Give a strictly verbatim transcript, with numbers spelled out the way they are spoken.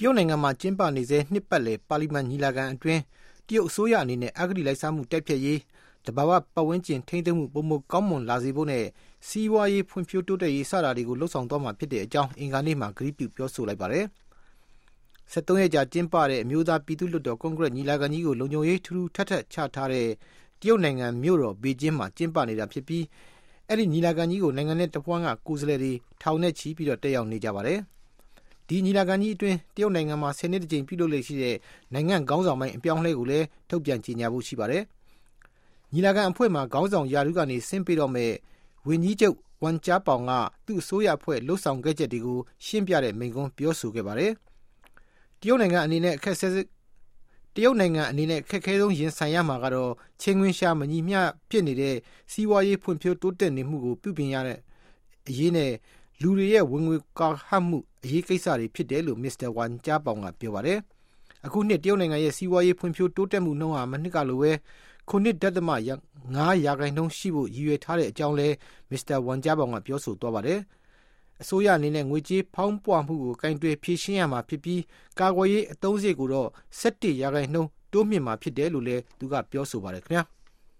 တရုတ်နိုင်ငံမှာကျင်းပနေစေနှစ်ပတ်လည်ပါလီမန်ညီလာခံအတွင်းတရုတ်အစိုးရအနေနဲ့အဂတိလိုက်စားမှုတိုက်ဖျက်ရေးတဘာဝပတ်ဝန်းကျင်ထိန်းသိမ်းမှုပုံမကောင်းမွန်လာစေဖို့နဲ့စီးပွားရေးဖွံ့ဖြိုးတိုးတက်ရေးစတာတွေကိုလှုပ်ဆောင်သွားမှာဖြစ်တဲ့အကြောင်းအင်္ဂါနေ့မှာကတိပြုပြောဆိုလိုက်ပါတယ်။ဆက်သုံးရက်ကြာကျင်းပတဲ့အမျိုးသားပြည်သူ့လွှတ်တော်ကွန်ဂရက်ညီလာခံကြီးကိုလုံခြုံရေးထူးထူးထပ်ထပ်ချထားတဲ့တရုတ်နိုင်ငံမြို့တော်ဘေကျင်းမှာကျင်းပနေတာဖြစ်ပြီးအဲ့ဒီညီလာခံကြီးကိုနိုင်ငံနဲ့တပွန်းကကိုယ်စားလှယ်တွေထောင်နဲ့ချီပြီးတော့တက်ရောက်နေကြပါတယ်။ဒီညီလာခံကြီးအတွင်းတရုတ်နိုင်ငံမှာဆယ်နှစ်တကြိမ်ပြုလုပ်လေ့ရှိတဲ့နိုင်ငံခေါင်းဆောင်ပိုင်းအပြောင်းအလဲကိုလည်းထုတ်ပြန်ကြေညာဖို့ရှိပါတယ်။ညီလာခံအဖွဲ့မှာခေါင်းဆောင်ယာရုကနေဆင်းပေးတော့မဲ့ဝန်ကြီးချုပ်ဝမ်ကြားပေါင်ကသူ့အစိုးရအဖွဲ့လှုပ်ဆောင်ခဲ့ချက်တွေကိုရှင်းပြတဲ့မိန့်ခွန်းပြောဆိုခဲ့ပါတယ်။တရုတ်နိုင်ငံအနေနဲ့အခက်ဆဲတရုတ်နိုင်ငံအနေနဲ့ခက်ခဲဆုံးရင်ဆိုင်ရမှာကတော့ချင်းခွင်းရှားမညီမျှဖြစ်နေတဲ့စီးပွားရေးဖွံ့ဖြိုးတိုးတက်နေမှုကိုပြုပြင်ရတဲ့အရေးနဲ့လူတွေရဲ့ဝင်ငွေကာဟမှုအရေးကိစ္စတွေဖြစ်တယ်လို့မစ္စတာဝမ်ကြားပေါင်ကပြောပါတယ်။အခုနှစ်တရုတ်နိုင်ငံရဲ့စီးပွားရေးဖွံ့ဖြိုးတိုးတက်မှုနှုန်းဟာမနှစ်ကလိုပဲခုနှစ်ဒသမငါးရာခိုင်နှုန်းရှိဖို့ရည်ရွယ်ထားတဲ့အကြောင်းလဲမစ္စတာဝမ်ကြားပေါင်ကပြောဆိုသွားပါတယ်။အစိုးရအနေနဲ့ငွေကြေးဖောင်းပွမှုကိုကင်တွယ်ဖြေရှင်းရမှာဖြစ်ပြီးကာကွယ်ရေးအသုံးစရိတ်ကိုတော့ဆယ့်တစ်ရာခိုင်နှုန်းတိုးမြင့်မှာဖြစ်တယ်လို့လဲသူကပြောဆိုပါတယ်ခင်ဗျာ။